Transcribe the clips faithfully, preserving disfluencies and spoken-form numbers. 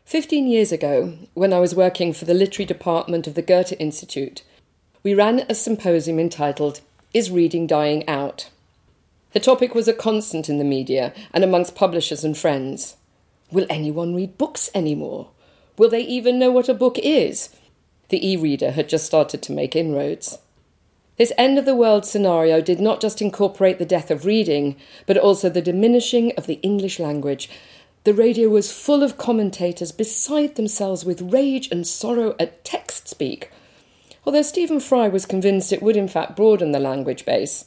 Fifteen years ago, when I was working for the literary department of the Goethe Institute, we ran a symposium entitled Is Reading Dying Out? The topic was a constant in the media and amongst publishers and friends. Will anyone read books anymore? Will they even know what a book is? The e-reader had just started to make inroads. This end-of-the-world scenario did not just incorporate the death of reading, but also the diminishing of the English language. The radio was full of commentators beside themselves with rage and sorrow at text speak, although Stephen Fry was convinced it would in fact broaden the language base.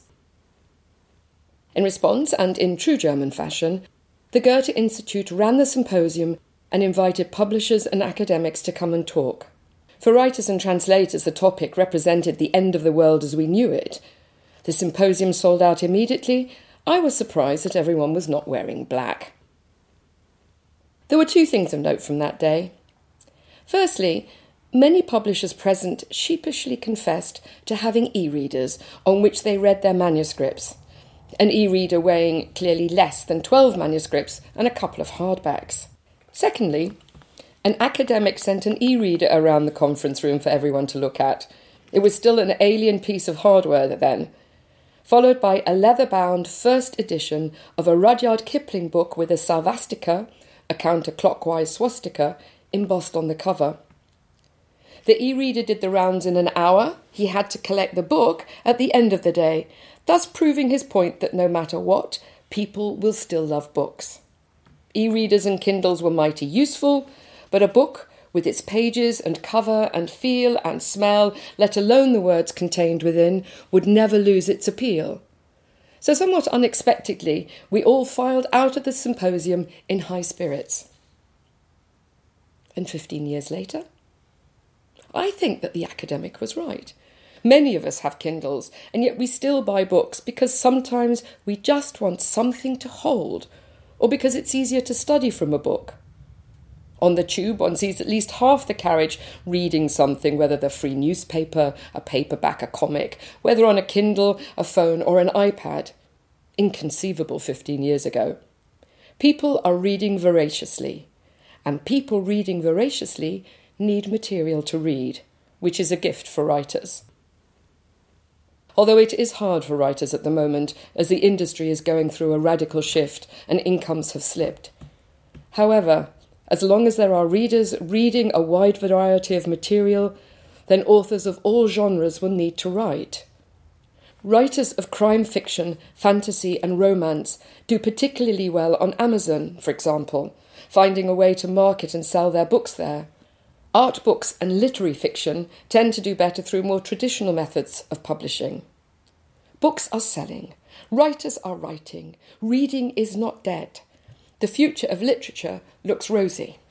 In response, and in true German fashion, the Goethe Institute ran the symposium and invited publishers and academics to come and talk. For writers and translators, the topic represented the end of the world as we knew it. The symposium sold out immediately. I was surprised that everyone was not wearing black. There were two things of note from that day. Firstly, many publishers present sheepishly confessed to having e-readers on which they read their manuscripts, an e-reader weighing clearly less than twelve manuscripts and a couple of hardbacks. Secondly, an academic sent an e-reader around the conference room for everyone to look at. It was still an alien piece of hardware then, followed by a leather-bound first edition of a Rudyard Kipling book with a Sarvastika, a counterclockwise swastika, embossed on the cover. The e-reader did the rounds in an hour. He had to collect the book at the end of the day, thus proving his point that no matter what, people will still love books. E-readers and Kindles were mighty useful, but a book, with its pages and cover and feel and smell, let alone the words contained within, would never lose its appeal. So somewhat unexpectedly, we all filed out of the symposium in high spirits. And fifteen years later? I think that the academic was right. Many of us have Kindles, and yet we still buy books because sometimes we just want something to hold, or because it's easier to study from a book. On the tube, one sees at least half the carriage reading something, whether the free newspaper, a paperback, a comic, whether on a Kindle, a phone, or an iPad. Inconceivable fifteen years ago. People are reading voraciously, and people reading voraciously need material to read, which is a gift for writers. Although it is hard for writers at the moment, as the industry is going through a radical shift and incomes have slipped. However, as long as there are readers reading a wide variety of material, then authors of all genres will need to write. Writers of crime fiction, fantasy and romance do particularly well on Amazon, for example, finding a way to market and sell their books there. Art books and literary fiction tend to do better through more traditional methods of publishing. Books are selling. Writers are writing. Reading is not dead. The future of literature looks rosy.